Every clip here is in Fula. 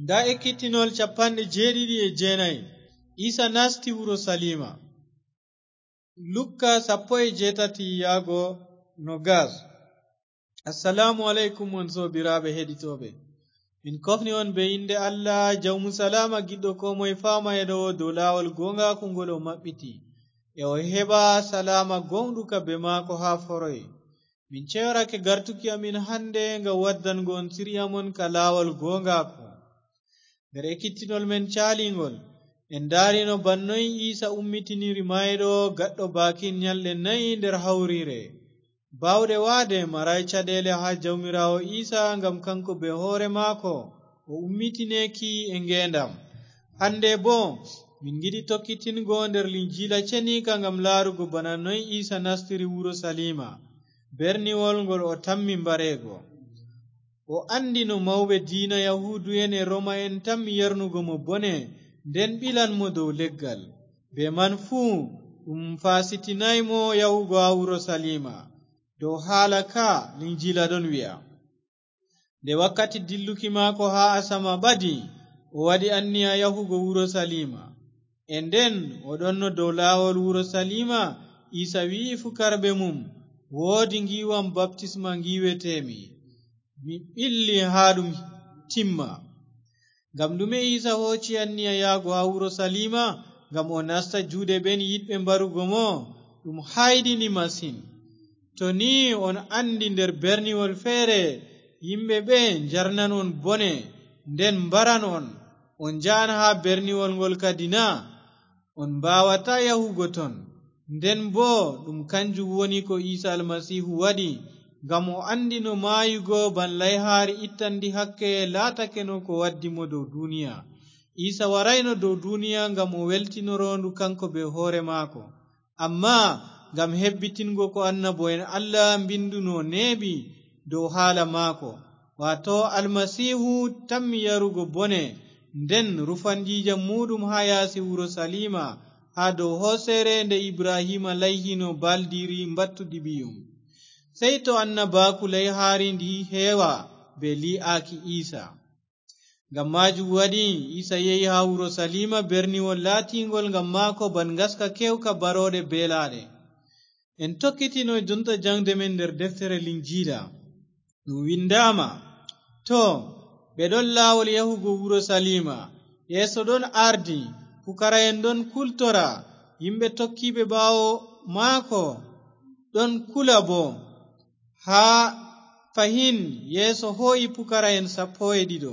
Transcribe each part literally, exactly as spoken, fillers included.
nda ekkitinol capanɗe jeeɗiɗi e jeenayi isa nasti wuro salima. Lukka sappo e jeetati yaago nogas. Assalamu alaikum on sobiraɓe heɗitoɓe, min kofni on be inde Allah jawmu salama giɗɗo ko moye fama eɗo dow lawol gonga kungol o maɓɓiti e o heɓa salama gonɗuka be maako ha foroye. Min ceyorake gartuki amin hande nga waddango on siriyamon ka lawol gongako. nder ekkittinol men calingol en darino bannoy Isa ummitiniri mayɗo gaɗɗo bakin nyalɗe nayi nder hawrire. bawɗe waade maray caɗele ha jawmirawo Isa ngam kanko be hoore maako o ummitineki e ngendam. hande bo min giɗi tokkitingo nder linjila cenika ngam laarugo bana noy Isa nastiri wuro Salima, berniwol ngol o tammi mbarego. o andi no mawɓe diina yahudu en e roma en tammi yernugo mo bone nden ɓilan mo dow leggal. be man fuu ɗum fasitinaymo yahugo ha wuro Salima. dow haala ka linjila ɗon wi'a, nde wakkati dilluki maako ha asama ɓadi o waɗi anniya yahugo wuro Salima. e nden o ɗonno dow laawol wuro Salima Isa wi'i fukarɓe mum, woodi ngiwam baptisma ngiwetemi, mi ɓilli ha ɗum timma. ngam ɗume Isa hocci anniya yaago ha wuro Salima? ngam o nasta juuɗe ɓen yiɗɓe mbarugo mo? ɗum haydini masin. to ni on andi nder berniwol feere yimɓe ɓe njarnan on bone nden mbaran on, on jaan ha berniwol ngol kadi na? on mbawata yahugo ton. nden bo ɗum kanjum woni ko Isa almasihu waɗi, ngam o andi no maayugo ban layhaari ittandi hakke laatake no ko waddi mo dow duniya. Isa warayno dow duniya ngam o weltinorondu kanko be hoore maako, amma ngam hebbitingo ko annabo'en Allah mbinduno neeɓi dow haala maako, wato almasihu tammi yarugo bone nden rufandijam muɗum ha yaasi wuro Salima ha dow hoosere nde Ibrahima layhino baldiri mbattudi ɓiyum. sey to annabaku layhaari ndi heewa be li'aaki Isa. ngam majum waɗi Isa yehi ha wuro Salima, berniwol laatingol ngam maako ban ngaska kewka baroɗe beelaaɗe. en tokkitino jonta jangde men nder deftere linjila. ɗum windama, to ɓe ɗon laawol yahugo wuro Salima, yeeso ɗon ardi, pukara'en ɗon kultora, yimɓe tokkiɓe ɓaawo maako ɗon kula bo. ha fahin yeeso ho'i pukara'en sappo e ɗiɗo.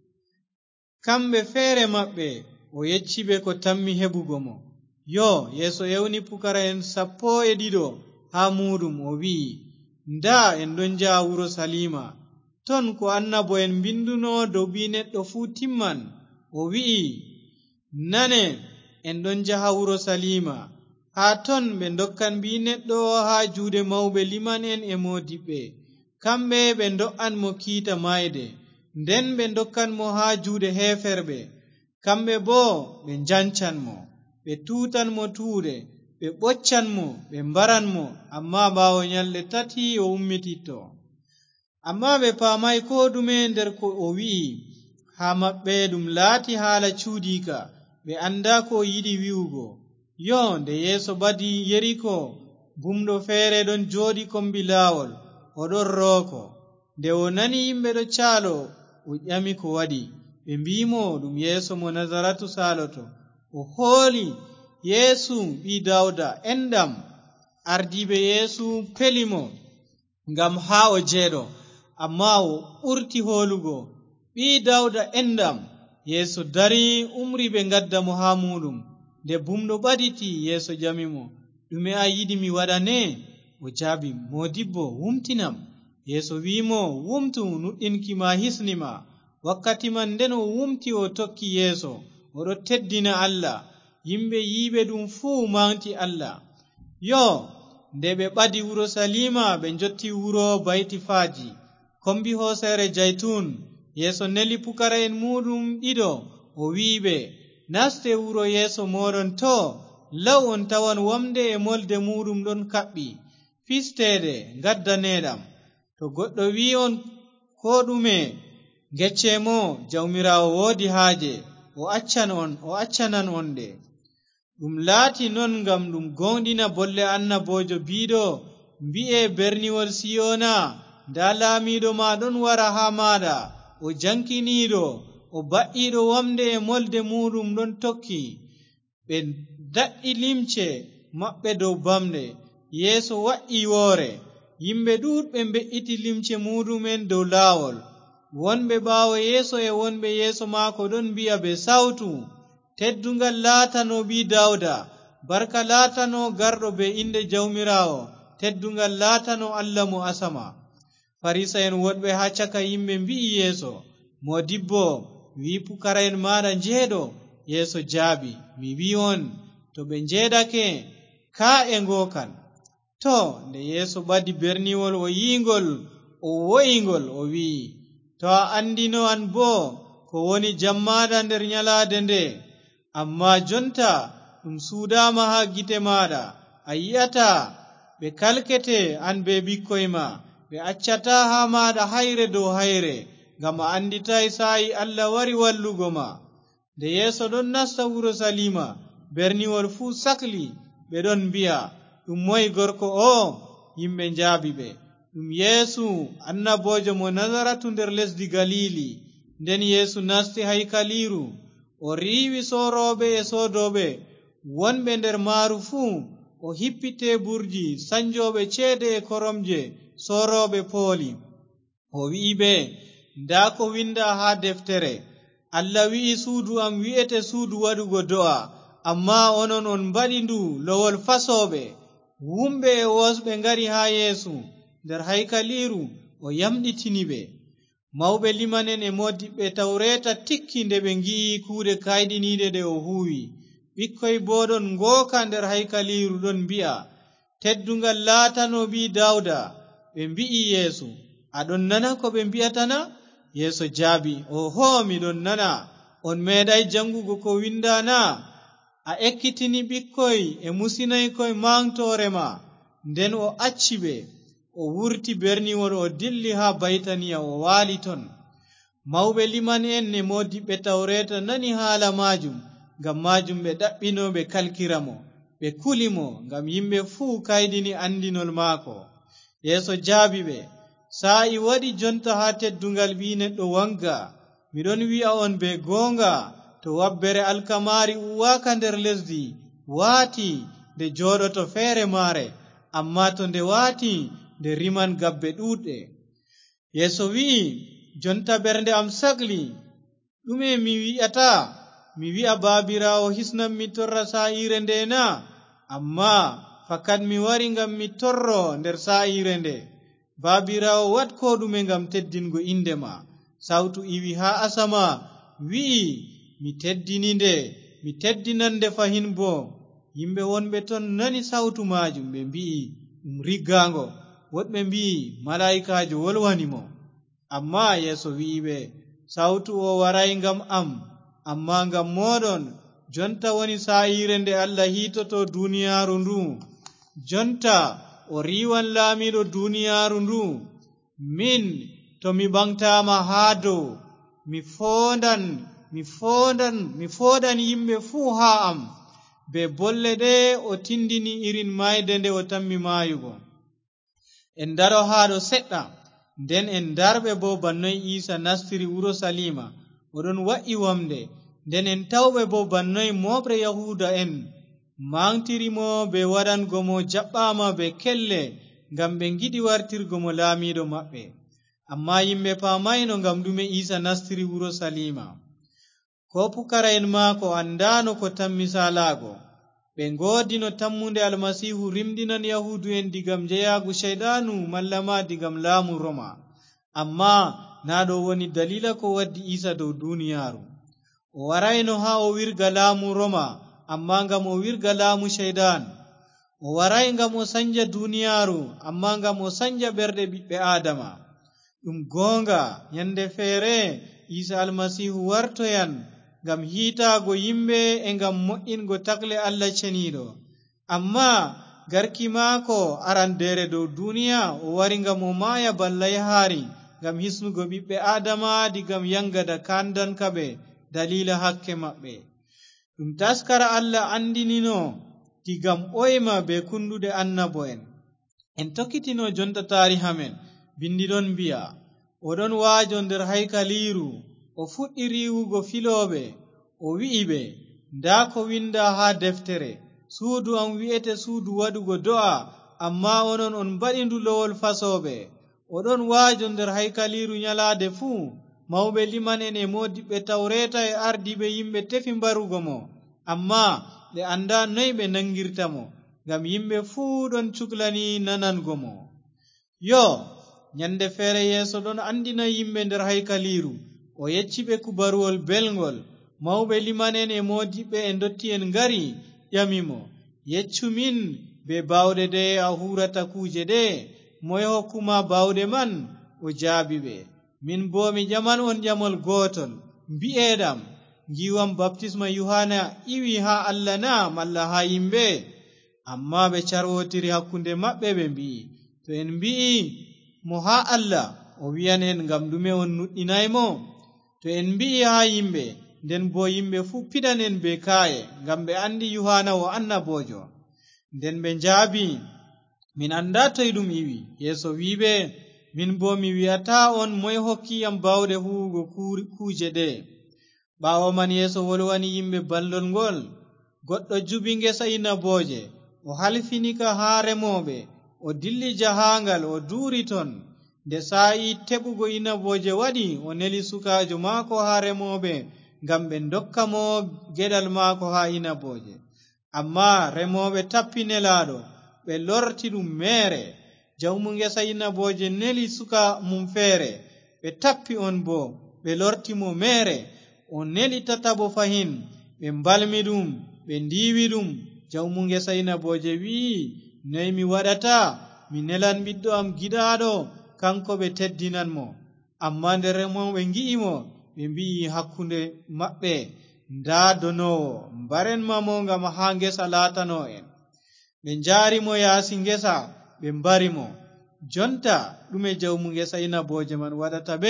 kamɓe feere maɓɓe o yecciɓe ko tammi heɓugo mo. yo yeeso ewni pukara'en sappo e ɗiɗo ha muɗum o wi'i, nda en ɗon jaha wuro Salima, ton ko annabo'en mbinduno dow ɓi neɗɗo fuu timman. o wi'i, nane en ɗon jaha wuro Salima, ha ton ɓe dokkan ɓi neɗɗo ha juuɗe mawɓe liman en e modiɓɓe, kamɓe ɓe do'an mo kiita mayde, nden ɓe dokkan mo ha juuɗe heferɓe, kamɓe bo ɓe njancan mo, ɓe tutan mo tuuɗe, ɓe ɓoccan mo, ɓe mbaran mo, amma ɓaawo nyalɗe tati o ummititto. amma ɓe paamay ko ɗume nder ko o wi'i. ha maɓɓe ɗum laati haala cuudika, ɓe anda ko o yiɗi wi'ugo. yo nde yeeso ɓadi Yeriko, bumɗo feere ɗon jooɗi kombi laawol, o ɗon rooko. nde o nani yimɓe ɗo caalo, o ƴami ko waɗi. ɓe mbimo ɗum Yeesu mo Nazaratu saaloto. o hooli, Yeesu ɓi Dawda, enɗam. ardiɓe Yeesu peli mo ngam ha o jeeɗo, amma o ɓurti hoolugo, ɓi Dawda enɗam. Yeesu dari umri ɓe ngadda mo ha muɗum. nde bumɗo ɓaditi, Yeesu ƴami mo, ɗume a yiɗi mi waɗane? o jaabi, modibbo, wumtinam. Yeesu wimo, wumtu, nuɗɗinki ma hisnima. wakkati man nden o wumti, o tokki Yeeso, oɗo teddina Allah. yimɓe yiɓe ɗum fuu manti Allah. yo nde ɓe ɓadi wuro Salima, ɓe jotti wuro Baytifaji, kombi hoosere Jaytun. Yeeso neli pukara'en muɗum ɗiɗo, o wi'iɓe, naste wuro yeeso moɗon to, law on tawan wamde e molde muɗum ɗon kaɓɓi, fisteede, gaddaneɗam. to goɗɗo wi'i on ko ɗume, gecce mo jawmirawo woodi haaje o accan on o accanan on de. ɗum laati non ngam ɗum gonɗina bolle annabojo biiɗo mbi'e berniwol siyona nda laamiiɗo ma ɗon wara haa maɗa o jankiniiɗo o ba'iɗo wamde e molde muɗum ɗon tokki. ɓe daɗɗi limce maɓɓe dow bamɗe, yeeso wa'i woore, yimɓe ɗuuɗɓe mbe'iti limce muɗumen dow laawol. wonɓe ɓaawo yeeso e wonɓe yeeso maako ɗon mbi'a be sawtu, teddungal laatano ɓi Dawda, barka laatano garɗo be inde jawmirawo, teddungal laatano Allah mo asama. Farisa'en woɗɓe haa caka yimɓe mbi'i Yeeso, Modibbo, wi pukara'en maɗa njeeɗo. Yeeso jaabi, mi wi on, to ɓe njeeɗake kaa e ngokan. To nde Yeeso ɓadi berniwol o yiingol o wo'ingol o wi'i, to a andino an bo ko woni jam maɗa nder nyalaade nde, amma jonta ɗum suudama haa gite maɗa, a yi'ata ɓe kalkete an be ɓikkoy ma, ɓe accata haa maɗa hayre dow hayre, ngam a anditay sa'i Allah wari wallugo ma. Nde Yeeso ɗon nasta wuro Salima, berniwol fuu sakli, ɓe ɗon mbi'a, ɗum moy gorko o? Yimɓe njaabi ɓe, ɗum Yeesu annabojo mo Nazaratu nder lesdi Galili. Nden Yeesu nasti haykaliru, o riiwi sooroɓe e soodoɓe wonɓe nder maaru fuu, o hippi teburji sanjoɓe ceede e koromje sooroɓe pooli. O wi'i ɓe, nda ko winda haa deftere, Allah wi'i suudu am wi'ete suudu waɗugo do'a, amma onon on mbaɗi ndu lowol fasoɓe. Wumɓe e wosɓe ngari haa Yeesu nder haykaliru, o yamɗitini ɓe. Mawɓe limanen e modiɓɓe tawreta tikki nde ɓe ngi'i kuuɗe kayɗiniiɗe ɗe o huwi. Ɓikkoy bo ɗon ngooka nder haykaliru ɗon mbi'a, teddungal laatano ɓi Dawda. Ɓe mbi'i Yeesu, aɗon nana ko ɓe mbi'atana? Yeeso jaabi, oho, miɗon nana. On meeɗay jangugo ko windana? A ekkitini ɓikkoy e musinaykoy mantore ma. Nden o acci ɓe, o wurti berniwol o dilli haa Baytaniya o waali ton. Mawɓe liman en e modiɓɓe tawreta nani haala majum, ngam majum ɓe ɗaɓɓino ɓe kalkira mo, ɓe kuli mo, ngam yimɓe fuu kaydini andinol maako. Yeeso jaabi ɓe, sa'i waɗi jonta haa teddungal ɓi neɗɗo wanga. Miɗon wi'a on be goonga, to wabbere alkamari uwaka nder lesdi waati nde jooɗoto feere maare, amma to nde waati nde riman gabbe ɗuuɗɗe. Yeeso wi'i, jonta bernde am sagli, ɗume mi wi'ata? Mi wi'a baabirawo hisnam mi torra sa'ire nde na? Amma fakat mi wari ngam mi torro nder sa'ire nde. Baabirawo wat ko ɗume ngam teddingo inde ma. Sawtu iwi haa asama, wi'i, mi teddini nde, mi teddinan nde fahin bo. Yimɓe wonɓe ton nani sawtu majum, ɓe mbi'i, ɗum riggango. Woɗɓe mbi'i, mala'ikajo wolwani mo. Amma Yeeso wi'i ɓe, sawtu o waray ngam am, amma ngam moɗon. Jonta woni sa'ire nde Allah hitoto duniyaaru ndu. Jonta o riwan laamiɗo duniyaaru ndu. Min to mi ɓamtama haa dow, mi fondan mi fondan mi fodan yimɓe fuu haa am, be bolle ɗe o tindini irin mayde nde o tammi maayugo. En daro haa ɗo seɗɗa, nden en darɓe bo bannoy Iisa nastiri wuro Salima, oɗon wa'i wamde. Nden en tawɓe bo bannoy moɓre Yahuda en mantiri mo be waɗango mo jaɓɓama be kelle, ngam ɓe giɗi wartirgo mo laamiɗo maɓɓe. Amma yimɓe paamayno ngam ɗume Iisa nastiri wuro Salima. Ko pukara'en maako andano ko tammi salaago. Ɓe ngoodino tammunde Almasihu rimdinan Yahudu'en digam jeyagu shayɗanu mallama digam laamu Roma. Amma na ɗo woni dalila ko waddi Iisa dow duniyaaru. O warayno haa o wirga laamu Roma, amma ngam o wirga laamu shayɗan. O waray ngam o sanja duniyaaru, amma ngam o sanja ɓerɗe ɓiɓɓe Adama. Ɗum goonga, nyande feere Iisa Almasihu wartoyan ngam hiitaago yimɓe e ngam mo'ingo takle Allah ceniiɗo. Amma garki maako arandere dow duniya o wari ngam o maaya balla yahaari, ngam hisnugo ɓiɓɓe adama digam yangada kandankaɓe dalila hakke maɓɓe. ɗum taskara Allah andinino digam ɓoyma be kundude annabo'en. en tokkitino jonta tariha men. bindiɗon mbi'a oɗon waajo nder haykaliru, o fuɗɗi riwugo filoɓe, o wi'i ɓe, nda ko winda ha deftere, suudu am wi'ete suudu waɗugo do'a, amma onon on mbaɗi ndu lowol fasoɓe. oɗon waajo nder haykaliru nyalade fuu, mawɓe liman en e modiɓɓe tawreta e ardiɓe yimɓe tefi mbarugo mo, amma ɓe anda noy ɓe nangirta mo, ngam yimɓe fuu ɗon cuklani nanango mo. yo nyande feere yeeso ɗon andina yimɓe nder haykaliru, o yecci ɓe kubaruwol belgol. mawɓe limanen e modiɓɓe e dotti en ngari ƴamimo, yeccu min be bawɗe de a hurata kuje ɗe, moye hokkuma bawɗe man? o jaabi ɓe, min bo mi ƴaman on ƴamol gotol, mbi'eɗam ngiwam baptisma Yohana iwi ha Allah na malla ha yimɓe? amma ɓe carwotiri hakkunde maɓɓe ɓe mbi'i, to en mbi'i mo ha Allah, o wi'an en ngam ɗume on nuɗɗinaymo? to en mbi'i ha yimɓe, nden bo yimɓe fu piɗan en be kaaye, ngam ɓe andi Yohana o annabojo. nden ɓe njaabi, min anda toye ɗum iwi. yeeso wiɓe, min bo mi wi'ata on moye hokkiyam bawɗe huwugo kuje ɗe. ɓaawo man yeeso wolwani yimɓe ballol ngol. goɗɗo jubi ngesa inaboje, o halfinika ha remoɓe, o dilli jahangal, o duuri ton. nde sa'i teɓugo inaboje waɗi, o neli sukajo maako ha remoɓe ngam ɓe dokka mo geɗal maako ha inaboje. amma remoɓe tappi nelaɗo, ɓe lorti ɗum mere. jawmu ngesa inaboje neli suka mum feere, ɓe tappi on bo, ɓe lorti mo mere. o neli tatabo fahin, ɓe mbalmi ɗum, ɓe ndiwi ɗum. jawmu ngesa inaboje wi'i, noy mi waɗata? mi nelan ɓiɗɗo am giɗaɗo, kanko ɓe teddinan mo. amma nde remoɓe ngi'i mo, ɓe mbi'i hakkunde maɓɓe, nda donowo, mbarenmamo ngam ha ngesa latano en. ɓe njaari mo yaasi ngesa, ɓe mbari mo. jonta ɗume jawmu ngesa inaboje man waɗata ɓe?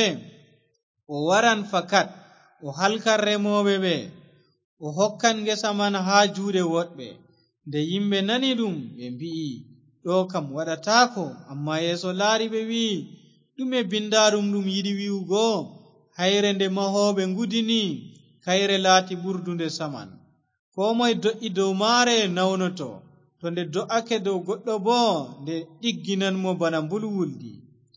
o waran fakat, o halkan remoɓe ɓe, o hokkan ngesa man ha juuɗe woɗɓe. nde yimɓe nani ɗum, ɓe mbi'i, ɗo kam waɗatako. amma yeeso laari ɓe wi'i, ɗume bindaɗum ɗum yiɗi wi'ugo? hayre nde mahoɓe ngudini, kayre laati ɓurdunde saman. ko moye do'i dow maare nawnoto, to nde do'ake dow goɗɗo bo, nde ɗigginanmo bana mbulwuldi.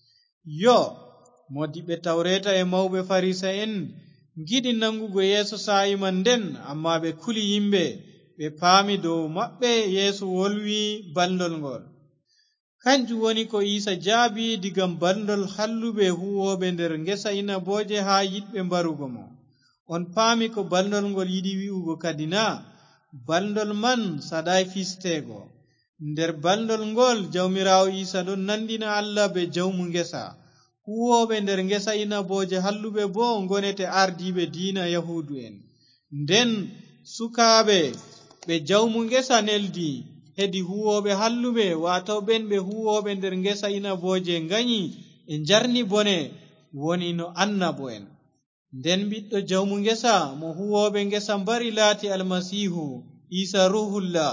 yo modiɓɓe tawreta e mawɓe farisa'en giɗi nangugo yeeso sa'i man nden, amma ɓe kuli yimɓe. ɓe paami dow maɓɓe yeeso wolwi bandol ngol. kanjum woni ko Isa jaabi digam bandol halluɓe huwoɓe nder ngesa inaboje ha yiɗɓe mbarugo mo. on paami ko bandol ngol yiɗi wi'ugo kadi na? bandol man saɗai fistego. nder bandol ngol jawmirawo Isa ɗon nandina Allah be jawmu ngesa. huwoɓe nder ngesa inaboje halluɓe bo ngonete ardiɓe diina yahudu en. nden sukaɓe ɓe jawmu ngesa neldi hedi huwoɓe halluɓe, wato ɓen ɓe huwoɓe nder ngesa inaboje ganyi e njarni bone woni no annabo en. nden ɓiɗɗo jawmu ngesa mo huwoɓe ngesa mbari laati almasihu Isa ruhullah.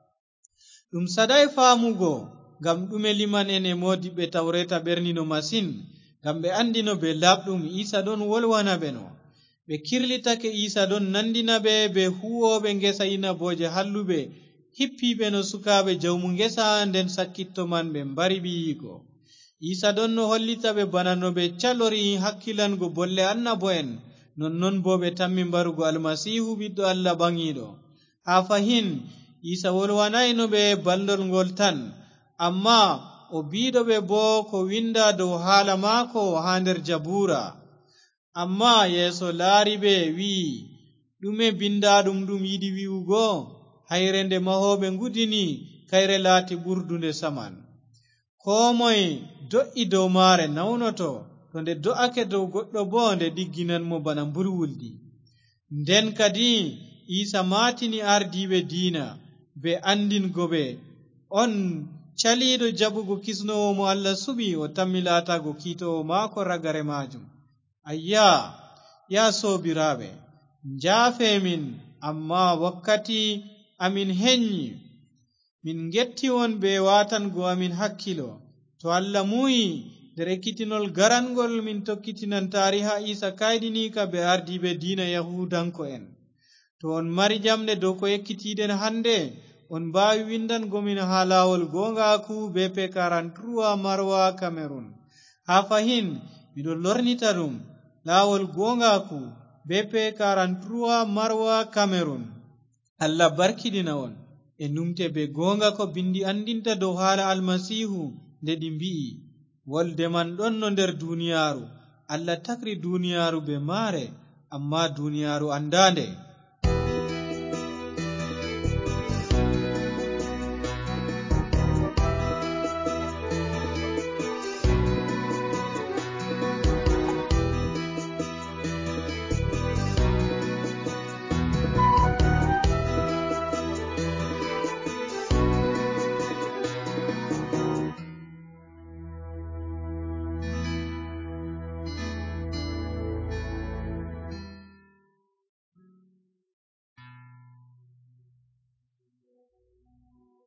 ɗum saɗai faamugo, ngam ɗume liman en e modiɓɓe tawreta ɓernino masin, ngam ɓe andino be labɗum Isa ɗon wolwana ɓe no. ɓe kirlitake Isa ɗon nandina ɓe be huwoɓe ngesa inaboje halluɓe, hippiɓe no sukaɓe jawmu ngesa, nden sakkitto man ɓe mbari ɓiyigo. Isa ɗon no hollita ɓe bana no ɓe calori hakkilango bolle annabo en, nonnon bo ɓe tammi mbarugo almasihu ɓiɗɗo Allah ɓangiɗo. ha fahin Isa wolwanayno ɓe bandol ngol tan, amma o biɗo ɓe bo ko winda dow haala maako ha nder Jabura. amma yeeso laari ɓe wi'i, ɗume bindaɗum ɗum yiɗi wi'ugo? hayre nde mahoɓe ngudini, kayre laati ɓurdunde saman. ko moye do'i dow maare nawnoto, to nde do'ake dow goɗɗo bo nde ɗigginanmo bana mbulwuldi. nden kadi Isa maatini ardiɓe diina be andingo ɓe, on caliiɗo jaɓugo kisnowo mo Allah suɓi o tammi laatago kiitowo maako ragare maajum. ayya ya soobiraaɓe, njaafemin amma wakkati amin henyi, min getti won be watango amin hakkilo. to Allah muyi nder ekkitinol garangol min tokkitinan tariha Isa kaydinika be ardiɓe diina yahudanko en. to on mari jamɗe dow ko ekkitiɗen hande, on mbawi windangomin ha lawol gongaku B P quarante-trois Marwa Cameroon. ha fahin miɗo lornita ɗum lawol gongaku B P quarante-trois Marwa Cameroon. Allah barkidina on e numte be gonga ko bindi andinta dow hala almasihu nde ɗi mbi'i, wolde man ɗon no nder duniyaru, Allah takri duniyaru be maare, amma duniyaru andande.